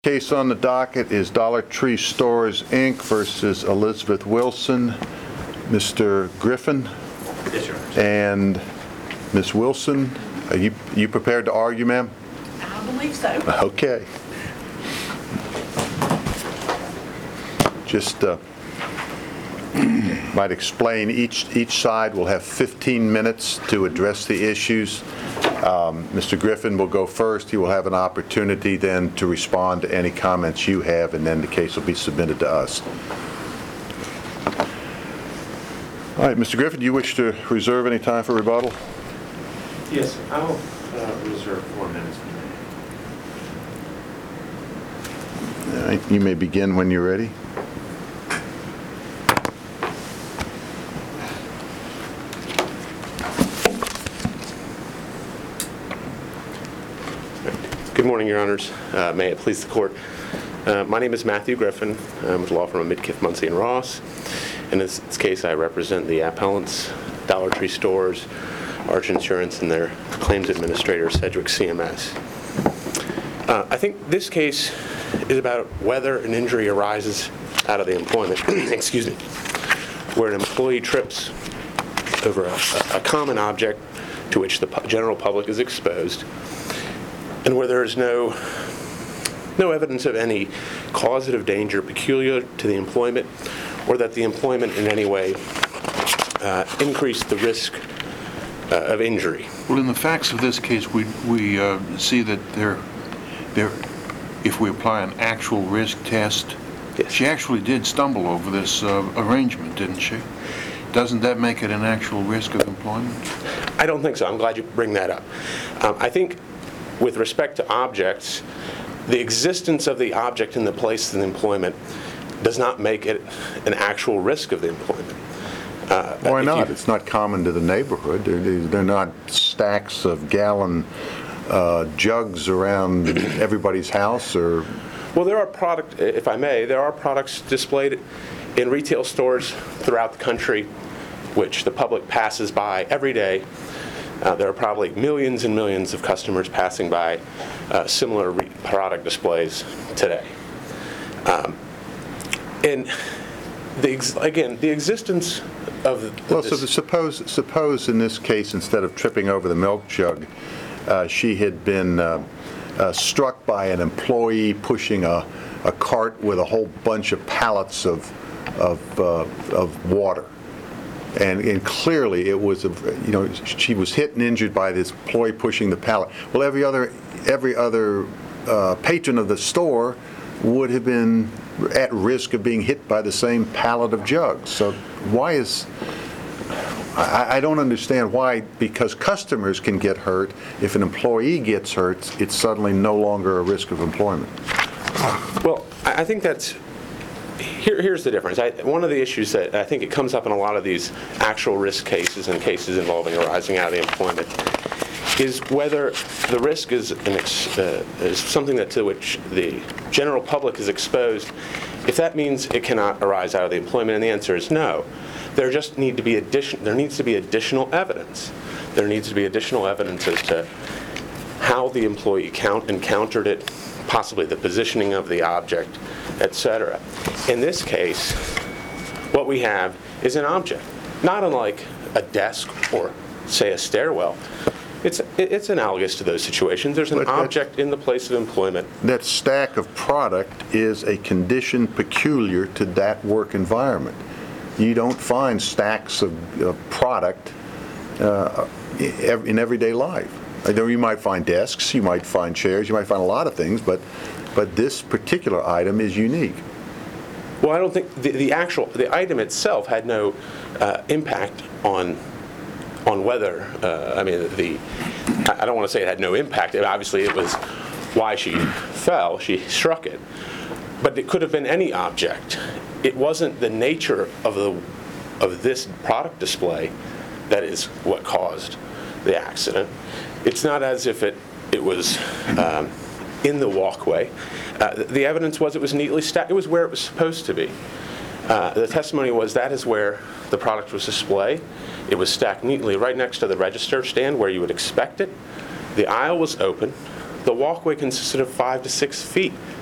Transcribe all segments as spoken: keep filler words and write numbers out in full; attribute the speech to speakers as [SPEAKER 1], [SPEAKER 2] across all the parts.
[SPEAKER 1] Case on the docket is Dollar Tree Stores, Incorporated versus Elizabeth Wilson. Mister Griffin?
[SPEAKER 2] Yes, Your Honor.
[SPEAKER 1] And Miz Wilson, are you, you prepared to argue, ma'am?
[SPEAKER 3] I believe so.
[SPEAKER 1] Okay. Just uh, might explain, each, each side will have fifteen minutes to address the issues. Um, Mister Griffin will go first. He will have an opportunity then to respond to any comments you have, and then the case will be submitted to us. All right, Mister Griffin, do you wish to reserve any time for rebuttal?
[SPEAKER 2] Yes, I'll uh, reserve four minutes.
[SPEAKER 1] All right, you may begin when you're ready.
[SPEAKER 2] Good morning, Your Honors. Uh, may it please the Court. Uh, my name is Matthew Griffin. I'm with the law firm of Midkiff, Muncie and Ross. In this, this case, I represent the appellants, Dollar Tree Stores, Arch Insurance, and their claims administrator, Sedgwick C M S. Uh, I think this case is about whether an injury arises out of the employment, excuse me, where an employee trips over a, a common object to which the pu- general public is exposed, and where there is no no evidence of any causative danger peculiar to the employment, or that the employment in any way uh, increased the risk uh, of injury.
[SPEAKER 4] Well, in the facts of this case, we we uh, see that there, there, if we apply an actual risk test,
[SPEAKER 2] Yes.
[SPEAKER 4] she actually did stumble over this uh, arrangement, didn't she? Doesn't that make it an actual risk of employment?
[SPEAKER 2] I don't think so. I'm glad you bring that up. Um, I think with respect to objects, the existence of the object in the place of the employment does not make it an actual risk of the employment. Uh,
[SPEAKER 1] Why
[SPEAKER 2] if
[SPEAKER 1] not?
[SPEAKER 2] you-
[SPEAKER 1] It's not common to the neighborhood. They're, they're not stacks of gallon uh, jugs around everybody's house, or...
[SPEAKER 2] Well, there are product, if I may, there are products displayed in retail stores throughout the country which the public passes by every day. Uh, there are probably millions and millions of customers passing by uh, similar re- product displays today. Um, and the ex- again, the existence of the,
[SPEAKER 1] Well, so the, suppose, suppose in this case, instead of tripping over the milk jug, uh, she had been uh, uh, struck by an employee pushing a, a cart with a whole bunch of pallets of, of, uh, of water. And, and clearly it was, a, you know, she was hit and injured by this employee pushing the pallet. Well, every other, every other uh, patron of the store would have been at risk of being hit by the same pallet of jugs. So why is, I, I don't understand why, because customers can get hurt, if an employee gets hurt, it's suddenly no longer a risk of employment.
[SPEAKER 2] Well, I I think that's, here, here's the difference. I, one of the issues that I think it comes up in a lot of these actual risk cases and cases involving arising out of the employment is whether the risk is, an ex, uh, is something that to which the general public is exposed, if that means it cannot arise out of the employment, and the answer is no. There just need to be addition, there needs to be additional evidence. There needs to be additional evidence as to how the employee count encountered it, possibly the positioning of the object, et cetera. In this case, what we have is an object, not unlike a desk or, say, a stairwell. It's it's analogous to those situations. There's an
[SPEAKER 1] But that-
[SPEAKER 2] object in the place of employment.
[SPEAKER 1] That stack of product is a condition peculiar to that work environment. You don't find stacks of, of product uh, in everyday life. I know you might find desks, you might find chairs, you might find a lot of things, but but this particular item is unique.
[SPEAKER 2] Well, I don't think the, the actual the item itself had no uh, impact on on whether. Uh, I mean, the I don't want to say it had no impact. Obviously, it was why she fell. She struck it, but it could have been any object. It wasn't the nature of the of this product display that is what caused the accident. It's not as if it it was um, in the walkway. Uh, the, the evidence was it was neatly stacked. It was where it was supposed to be. Uh, the testimony was that is where the product was displayed. It was stacked neatly right next to the register stand where you would expect it. The aisle was open. The walkway consisted of five to six feet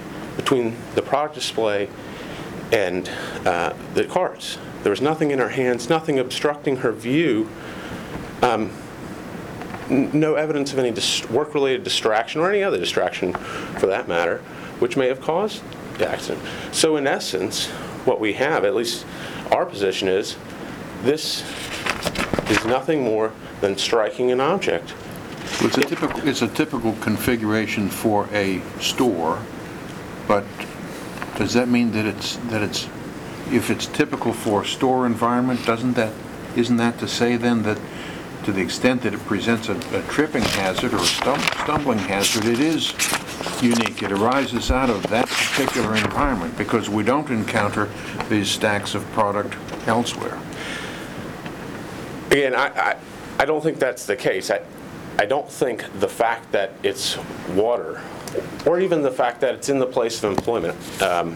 [SPEAKER 2] between the product display and uh, the carts. There was nothing in her hands, nothing obstructing her view, um, n- no evidence of any dis- work-related distraction or any other distraction for that matter, which may have caused the accident. So in essence, what we have, at least our position is, this is nothing more than striking an object.
[SPEAKER 4] It's a typical, it's a typical configuration for a store, but does that mean that it's, that it's, if it's typical for a store environment, doesn't that, isn't that to say then that to the extent that it presents a, a tripping hazard or a stum- stumbling hazard, it is unique. It arises out of that particular environment because we don't encounter these stacks of product elsewhere.
[SPEAKER 2] Again, I, I, I don't think that's the case. I, I don't think the fact that it's water, or even the fact that it's in the place of employment, um,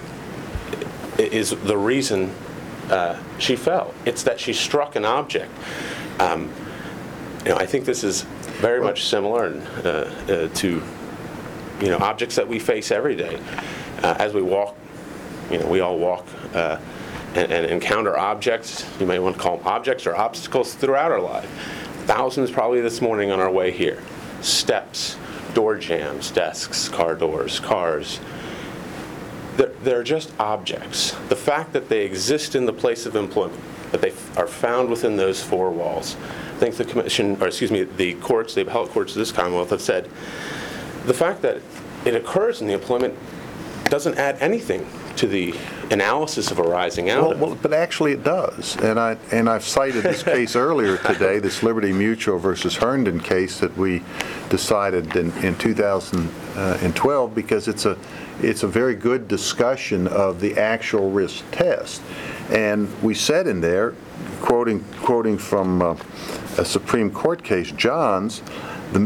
[SPEAKER 2] is the reason uh, she fell. It's that she struck an object. Um, you know, I think this is very much similar uh, uh, to, you know, objects that we face every day. Uh, as we walk, you know, we all walk uh, and, and encounter objects. You may want to call them objects or obstacles throughout our life. Thousands probably this morning on our way here. Steps, door jams, desks, car doors, cars. They're, they're just objects. The fact that they exist in the place of employment, that they are found within those four walls. I think the commission, or excuse me, the courts, the appellate courts of this Commonwealth have said, the fact that it occurs in the employment doesn't add anything to the analysis of arising out
[SPEAKER 1] Well,
[SPEAKER 2] of.
[SPEAKER 1] well, but actually it does, and I and I've cited this case earlier today, this Liberty Mutual versus Herndon case that we decided in, in two thousand twelve, because it's a it's a very good discussion of the actual risk test, and we said in there, quoting quoting from uh, a Supreme Court case, Johns, the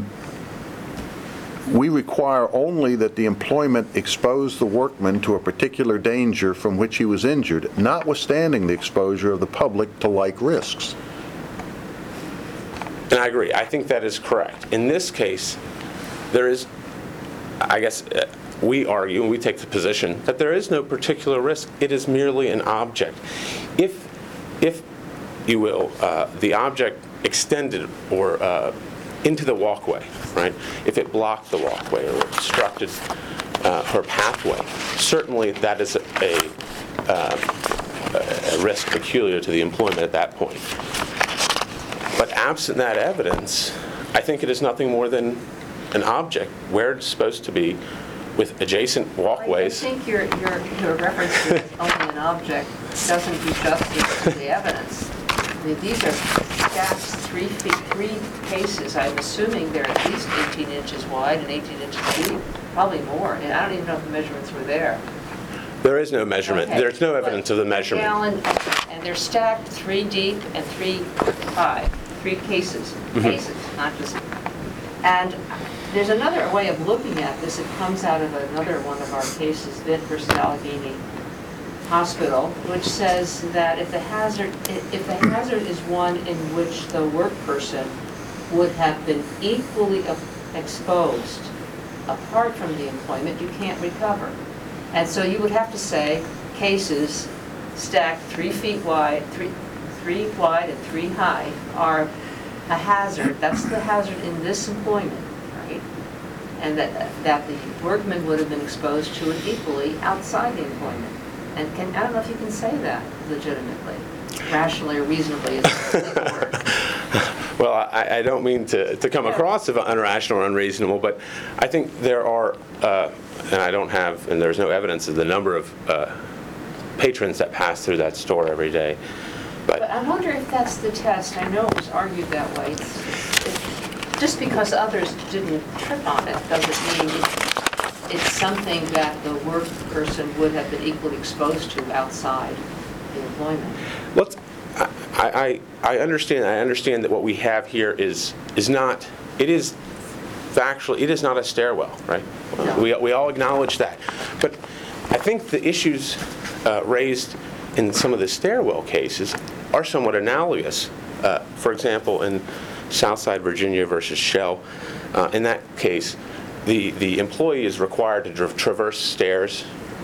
[SPEAKER 1] we require only that the employment expose the workman to a particular danger from which he was injured, notwithstanding the exposure of the public to like risks.
[SPEAKER 2] And I agree. I think that is correct. In this case, there is, I guess, uh, we argue and we take the position that there is no particular risk. It is merely an object. If, if you will, uh, the object extended or uh, into the walkway, right? If it blocked the walkway or obstructed uh, her pathway, certainly that is a, a, uh, a risk peculiar to the employment at that point. But absent that evidence, I think it is nothing more than an object where it's supposed to be, with adjacent walkways.
[SPEAKER 3] I think your, your, your reference to only an object doesn't do justice to the evidence. I mean, these are stacks, three feet, three cases. I'm assuming they're at least eighteen inches wide and eighteen inches deep, probably more. And I don't even know if the measurements were there.
[SPEAKER 2] There is no measurement.
[SPEAKER 3] Okay,
[SPEAKER 2] There's no
[SPEAKER 3] but
[SPEAKER 2] evidence of the measurement.
[SPEAKER 3] Gallon, and they're stacked three deep and three high, three cases,
[SPEAKER 2] Mhm.
[SPEAKER 3] cases, not just. And there's another way of looking at this. It comes out of another one of our cases, Vint versus Allegheny Hospital, which says that if the hazard, if the hazard is one in which the work person would have been equally exposed apart from the employment, you can't recover. And so you would have to say cases stacked three feet wide, three, three wide and three high are a hazard. That's the hazard in this employment, right? And that, that the workman would have been exposed to it equally outside the employment. And can, I don't know if you can say that legitimately, rationally or reasonably is the legal word.
[SPEAKER 2] Well, I, I don't mean to, to come
[SPEAKER 3] Yeah.
[SPEAKER 2] across as unrational or unreasonable, but I think there are, uh, and I don't have, and there's no evidence of the number of uh, patrons that pass through that store every day. But,
[SPEAKER 3] But I wonder if that's the test. I know it was argued that way. It's, it's, just because others didn't trip on it doesn't mean it's something that the work person would have been equally exposed to outside the employment.
[SPEAKER 2] let's, I, I, I understand, I understand that what we have here is, is not, it is factually, it is not a stairwell, right?
[SPEAKER 3] No.
[SPEAKER 2] We, we all acknowledge that. But I think the issues uh, raised in some of the stairwell cases are somewhat analogous. Uh, for example, in Southside Virginia versus Shell, uh, in that case, the, the employee is required to tra- traverse stairs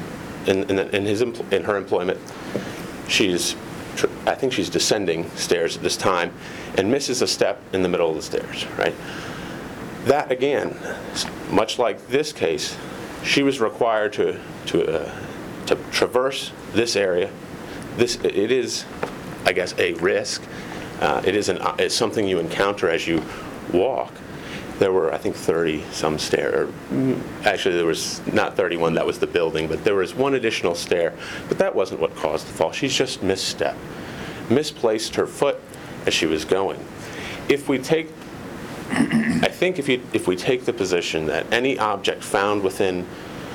[SPEAKER 2] in, in, in his empl- in her employment, she's, tr- I think she's descending stairs at this time, and misses a step in the middle of the stairs, right? That, again, much like this case, she was required to, to, uh, to traverse this area. This, it is, I guess, a risk. Uh, It is an, it's something you encounter as you walk. There were, I think, thirty-some stairs. Actually, there was not thirty-one, that was the building, but there was one additional stair. But that wasn't what caused the fall. She's just misstepped, misplaced her foot as she was going. If we take, I think if you, if we take the position that any object found within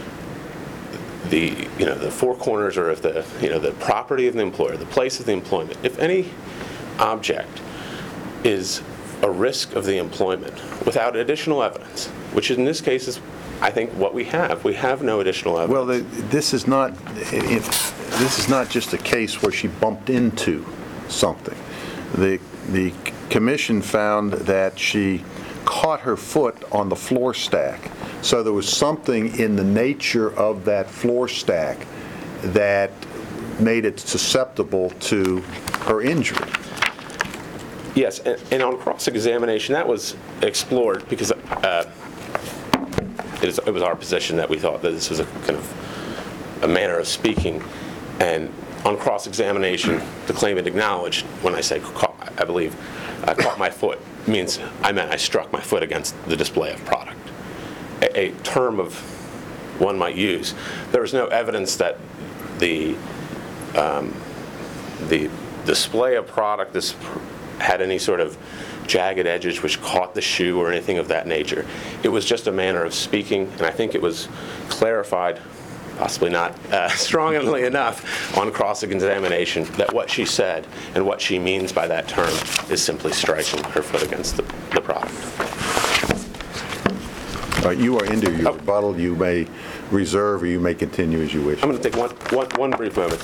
[SPEAKER 2] the, you know, the four corners, or if the, you know, the property of the employer, the place of the employment, if any object is a risk of the employment without additional evidence, which in this case is, I think, what we have. We have no additional evidence.
[SPEAKER 1] Well, the- this is not, it- this is not just a case where she bumped into something. The, the commission found that she caught her foot on the floor stack. So there was something in the nature of that floor stack that made it susceptible to her injury.
[SPEAKER 2] Yes, and, and on cross-examination, that was explored because uh, it, is, it was our position that we thought that this was a kind of a manner of speaking. And on cross-examination, the claimant acknowledged, when I say caught, I believe, I caught my foot, means I meant I struck my foot against the display of product. A, a term of one might use. There was no evidence that the um, the display of product, this had any sort of jagged edges which caught the shoe or anything of that nature. It was just a manner of speaking, and I think it was clarified, possibly not uh, strongly enough, on cross-examination that what she said and what she means by that term is simply striking her foot against the, the product.
[SPEAKER 1] All right, you are into your
[SPEAKER 2] Oh.
[SPEAKER 1] rebuttal. You may reserve, or you may continue as you wish.
[SPEAKER 2] I'm going to take one, one, one brief moment.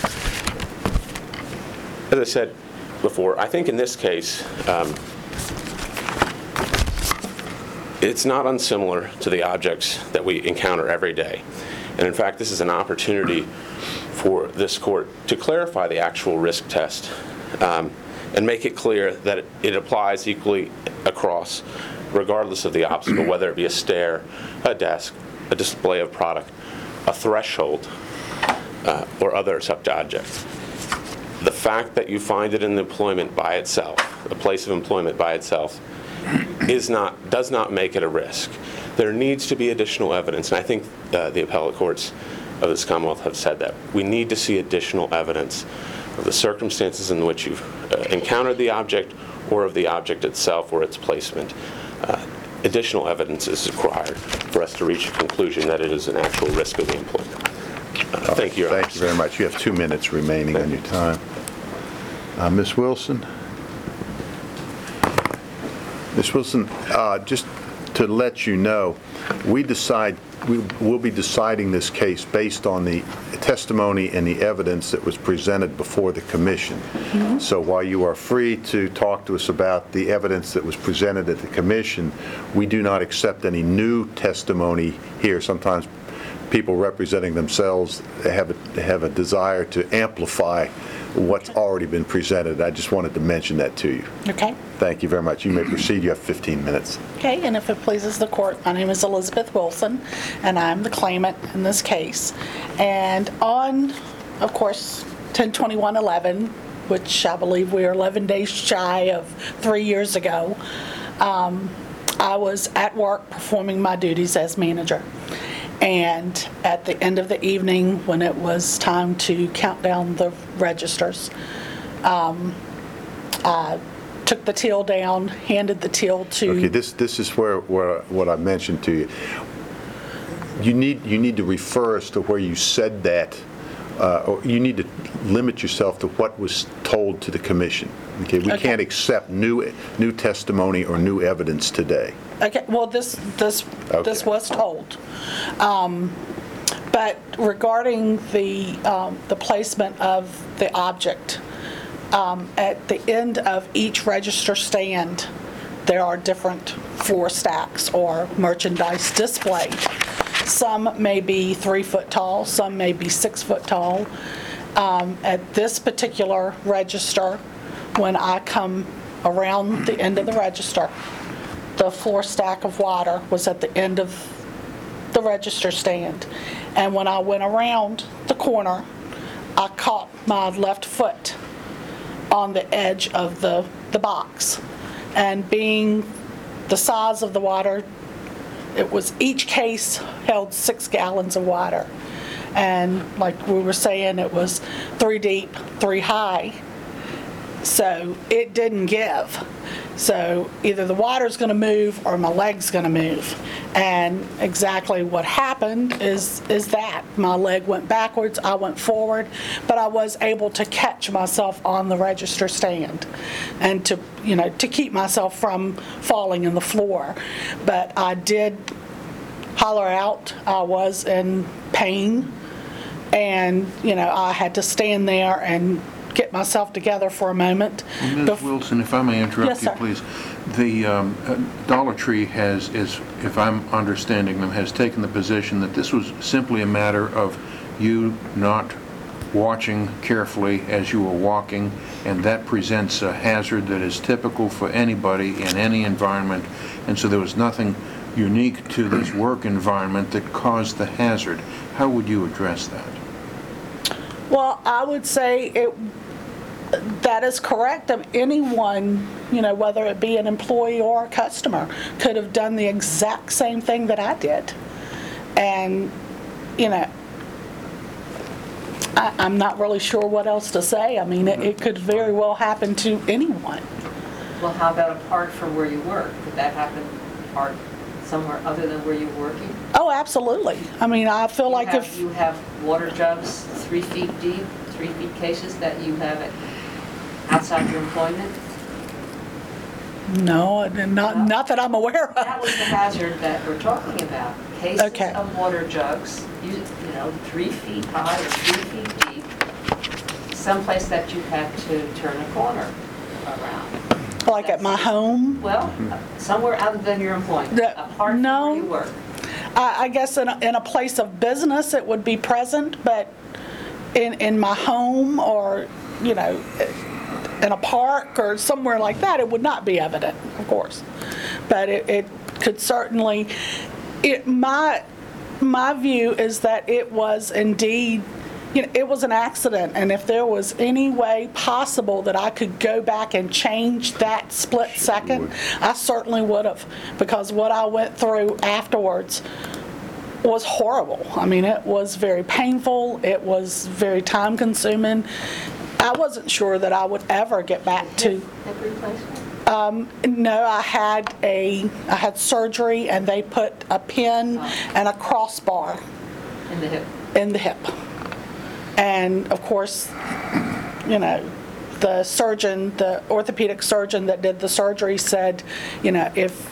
[SPEAKER 2] As I said before, I think in this case, um, it's not unsimilar to the objects that we encounter every day. And in fact, this is an opportunity for this court to clarify the actual risk test um, and make it clear that it, it applies equally across, regardless of the obstacle, whether it be a stair, a desk, a display of product, a threshold, uh, or other such objects. The fact that you find it in employment by itself, a place of employment by itself, is not, does not make it a risk. There needs to be additional evidence, and I think uh, the appellate courts of this Commonwealth have said that. We need to see additional evidence of the circumstances in which you've uh, encountered the object, or of the object itself or its placement. Uh, additional evidence is required for us to reach a conclusion that it is an actual risk of the employment. Uh, Thank you, Your
[SPEAKER 1] Thank you very much. You have two minutes remaining on your time. Uh, Miz Wilson? Miz Wilson, uh, just to let you know, we decide, we will be deciding this case based on the testimony and the evidence that was presented before the commission. Mm-hmm. So while you are free to talk to us about the evidence that was presented at the commission, we do not accept any new testimony here. Sometimes people representing themselves have a, have a desire to amplify what's already been presented. I just wanted to mention that to you.
[SPEAKER 5] Okay.
[SPEAKER 1] Thank you very much. You may proceed. You have fifteen minutes.
[SPEAKER 5] Okay, and if it pleases the court, my name is Elizabeth Wilson, and I'm the claimant in this case. And on, of course, ten twenty-one eleven, which I believe we are eleven days shy of three years ago, um, I was at work performing my duties as manager. And at the end of the evening, when it was time to count down the registers, um, I took the till down, handed the till to...
[SPEAKER 1] Okay, this this is where, where what I mentioned to you. You need you need to refer us to where you said that, uh, or you need to limit yourself to what was told to the commission. Okay, we
[SPEAKER 5] Okay.
[SPEAKER 1] can't accept new new testimony or new evidence today.
[SPEAKER 5] Okay, well, this, this, this
[SPEAKER 1] Okay.
[SPEAKER 5] was told. Um, But regarding the, um, the placement of the object, um, at the end of each register stand, there are different floor stacks or merchandise displayed. Some may be three foot tall, some may be six foot tall. Um, At this particular register, when I come around the end of the register, the floor stack of water was at the end of the register stand. And when I went around the corner, I caught my left foot on the edge of the, the box. And being the size of the water, it was, each case held six gallons of water. And like we were saying, it was three deep, three high. So it didn't give. So either the water's going to move or my leg's going to move. And exactly what happened is is that my leg went backwards, I went forward, but I was able to catch myself on the register stand and to, you know, to keep myself from falling in the floor. But I did holler out. I was in pain, and you know, I had to stand there and get myself together for a moment.
[SPEAKER 4] Miz
[SPEAKER 5] Bef-
[SPEAKER 4] Wilson, if I may
[SPEAKER 5] Yes,
[SPEAKER 4] interrupt you,
[SPEAKER 5] sir.
[SPEAKER 4] please. The um, uh, Dollar Tree has, is, if I'm understanding them, has taken the position that this was simply a matter of you not watching carefully as you were walking, and that presents a hazard that is typical for anybody in any environment, and so there was nothing unique to this work environment that caused the hazard. How would you address that?
[SPEAKER 5] Well, I would say it, that is correct. Of anyone, you know, whether it be an employee or a customer, could have done the exact same thing that I did. And, you know, I, I'm not really sure what else to say. I mean, it, it could very well happen to anyone.
[SPEAKER 3] Well, how about apart from where you work? Could that happen apart somewhere other than where you're working?
[SPEAKER 5] Oh, absolutely. I mean, I feel like
[SPEAKER 3] You have-
[SPEAKER 5] if,
[SPEAKER 3] You have water jugs three feet deep, three feet cases that you have it outside your employment?
[SPEAKER 5] no, not, not that I'm aware
[SPEAKER 3] That
[SPEAKER 5] of.
[SPEAKER 3] was the hazard that we're talking about. Cases
[SPEAKER 5] Okay.
[SPEAKER 3] of water jugs, you you know, three feet high or three feet deep, someplace that you had to turn a corner around.
[SPEAKER 5] Like at my home.
[SPEAKER 3] Well, somewhere other than your employment,
[SPEAKER 5] The-
[SPEAKER 3] apart from
[SPEAKER 5] no.
[SPEAKER 3] where you work.
[SPEAKER 5] I, I guess in a, in a place of business, it would be present, but in, in my home or, you know, in a park or somewhere like that, it would not be evident, of course. But it, it could certainly, it, my, my view is that it was indeed, you know, it was an accident, and if there was any way possible that I could go back and change that split second, I certainly would have, because what I went through afterwards was horrible. I mean, it was very painful, it was very time-consuming. I wasn't sure that I would ever get back to,
[SPEAKER 3] Hip replacement?
[SPEAKER 5] no, I had a, I had surgery, and they put a pin and a crossbar
[SPEAKER 3] In the hip?
[SPEAKER 5] in the hip. And of course, you know, the surgeon, the orthopedic surgeon that did the surgery said, you know, if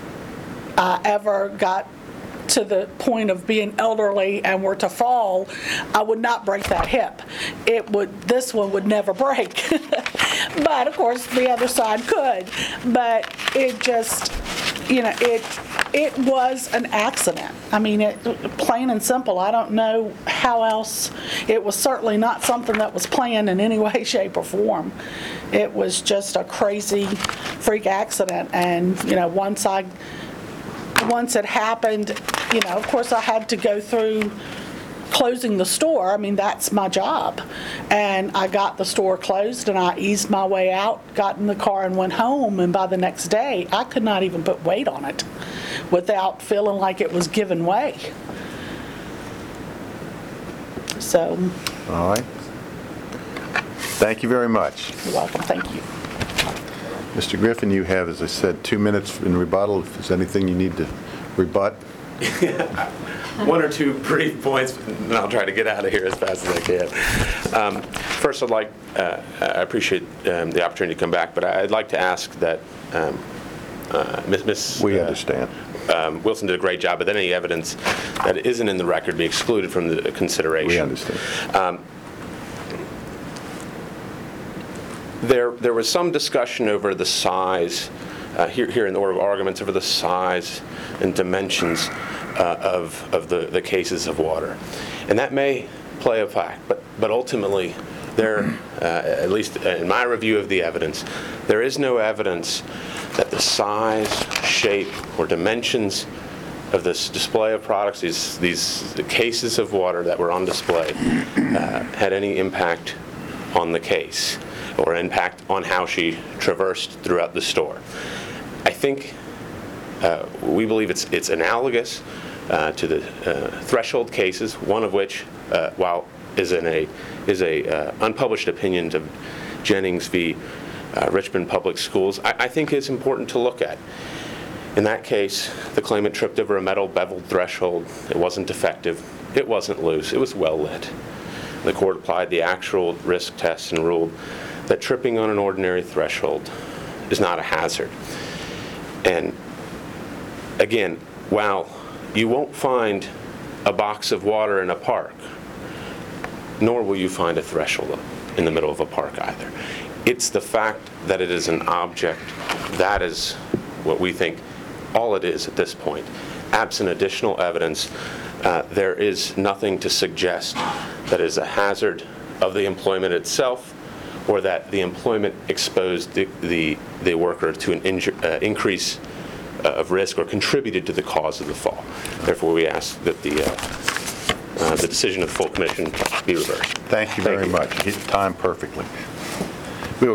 [SPEAKER 5] I ever got to the point of being elderly and were to fall, I would not break that hip. It would, this one would never break. But of course, the other side could. But it just, you know, it, it was an accident. I mean, it, plain and simple. I don't know how else. It was certainly not something that was planned in any way, shape, or form. It was just a crazy freak accident. And, you know, once I, once it happened, you know, of course I had to go through closing the store. I mean, that's my job. And I got the store closed, and I eased my way out, got in the car and went home. And by the next day, I could not even put weight on it without feeling like it was giving way. So,
[SPEAKER 1] All right. Thank you very much.
[SPEAKER 5] you're welcome, thank you.
[SPEAKER 1] Mister Griffin, you have, as I said, two minutes in rebuttal. If there's anything you need to rebut.
[SPEAKER 2] One or two brief points, and I'll try to get out of here as fast as I can. Um, First, I'd like, uh, I appreciate um, the opportunity to come back, but I'd like to ask that um, uh, Miz Miz
[SPEAKER 1] We
[SPEAKER 2] uh,
[SPEAKER 1] understand.
[SPEAKER 2] um, Wilson did a great job, but then any evidence that isn't in the record be excluded from the consideration.
[SPEAKER 1] We understand.
[SPEAKER 2] There, there was some discussion over the size, uh, here, here in the order of arguments, over the size and dimensions uh, of, of the, the cases of water. And that may play a fact, but, but ultimately, there, uh, at least in my review of the evidence, there is no evidence that the size, shape, or dimensions of this display of products, these, these the cases of water that were on display, uh, had any impact on the case or impact on how she traversed throughout the store. I think uh, we believe it's, it's analogous uh, to the uh, threshold cases, one of which, uh, while is in a is a uh, unpublished opinion of Jennings v. Uh, Richmond Public Schools, I, I think is important to look at. In that case, the claimant tripped over a metal beveled threshold. It wasn't defective. It wasn't loose. It was well lit. The court applied the actual risk test and ruled that tripping on an ordinary threshold is not a hazard. And again, while you won't find a box of water in a park, nor will you find a threshold in the middle of a park either. It's the fact that it is an object. That is what we think all it is at this point. Absent additional evidence, uh, there is nothing to suggest that it is a hazard of the employment itself or that the employment exposed the, the, the worker to an inju- uh, increase uh, of risk or contributed to the cause of the fall. Therefore, we ask that the uh, Uh, the decision of the full commission be reversed.
[SPEAKER 1] Thank you very
[SPEAKER 2] Thank you.
[SPEAKER 1] much. You hit the time perfectly.